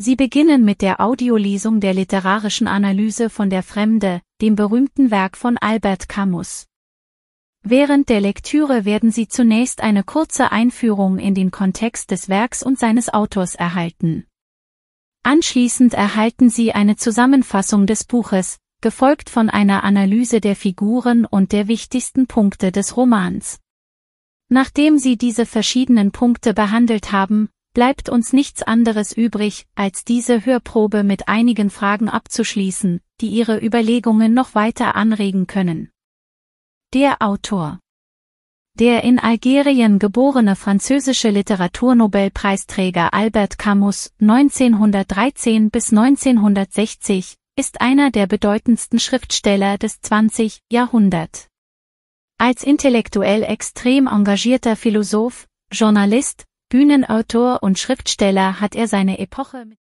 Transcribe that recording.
Sie beginnen mit der Audiolesung der literarischen Analyse von Der Fremde, dem berühmten Werk von Albert Camus. Während der Lektüre werden Sie zunächst eine kurze Einführung in den Kontext des Werks und seines Autors erhalten. Anschließend erhalten Sie eine Zusammenfassung des Buches, gefolgt von einer Analyse der Figuren und der wichtigsten Punkte des Romans. Nachdem Sie diese verschiedenen Punkte behandelt haben, bleibt uns nichts anderes übrig, als diese Hörprobe mit einigen Fragen abzuschließen, die Ihre Überlegungen noch weiter anregen können. Der Autor. Der in Algerien geborene französische Literaturnobelpreisträger Albert Camus, 1913 bis 1960, ist einer der bedeutendsten Schriftsteller des 20. Jahrhunderts. Als intellektuell extrem engagierter Philosoph, Journalist, Bühnenautor und Schriftsteller hat er seine Epoche